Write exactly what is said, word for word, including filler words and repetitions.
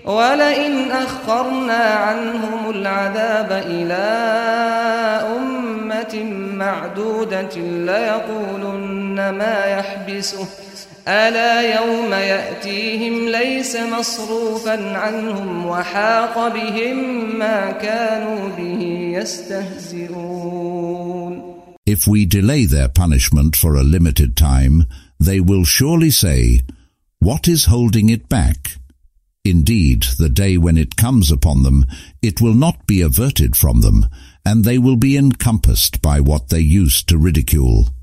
ولئن أخرنا عنهم العذاب إلى أمة معدودة ليقولن ما يحبسه ألا يوم يأتيهم ليس مصروفا عنهم وحاق بهم ما كانوا به يستهزئون. If we delay their punishment for a limited time, they will surely say, "What is holding it back?" Indeed, the day when it comes upon them, it will not be averted from them, and they will be encompassed by what they used to ridicule.